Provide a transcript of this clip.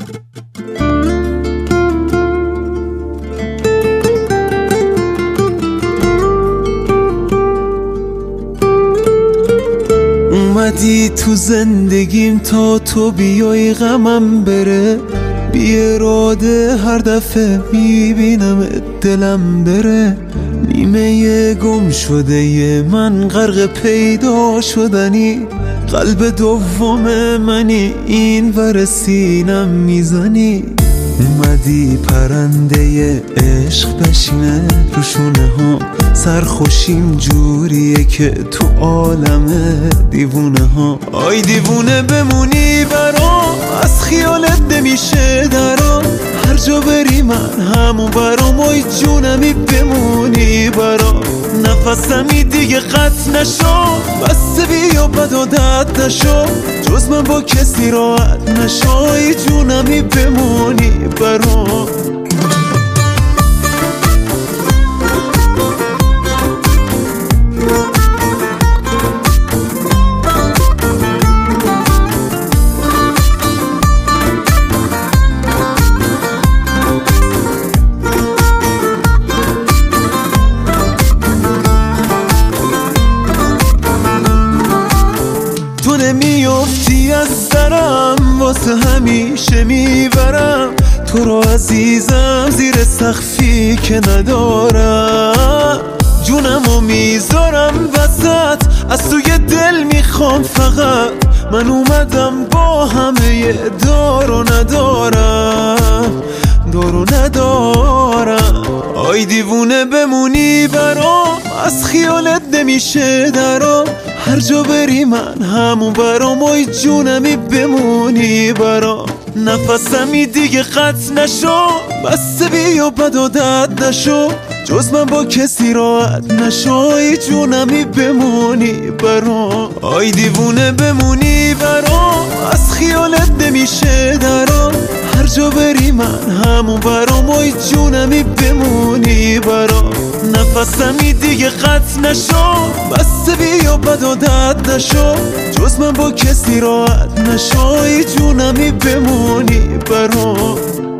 اومدی تو زندگیم تا تو بیای غمم بره، بی اراده هر دفعه میبینم دلم بره. نیمه گم شده ی من غرق پیدا شدنی، قلب دوم منی این ور سینم میزنی. اومدی پرنده عشق بشینه رو شونه ها، سرخوشیم جوریه که تو عالم دیوونه ها. آی دیوونه بمونی برام، از خیالت نمیشه درام، هر جا بری من همون برام. آی جونمی بمونی برام، نفسمی دیگه قطع نشو، بس بیا بد و دد نشو، جز من با کسی راحت نشو. آی جونمی بمونی برام. تو نمیافتی از درم، واسه همیشه میبرم تو رو عزیزم، زیر سقفی که ندارم. جونمو میذارم وسط، از توی دل میخوام فقط. من اومدم با همه دار و ندارم، دار و ندارم. آی دیوونه بمونی برام، از خیالت نمیشه درام، هر جا بری من همون برام. آی جونمی بمونی برام، نفسمی دیگه قطع نشو، بس بیا بد و دد نشو، جز من با کسی راحت نشو. آی جونمی بمونی برام. آی دیوونه بمونی برام، از خیالت نمیشه درام، هر جا بری من همون برام. آی جونمی بمونی برام، نفسمی دیگه قطع نشو، بس بیا بد و دد نشو، جز من با کسی راحت نشو. آی جونمی بمونی برام.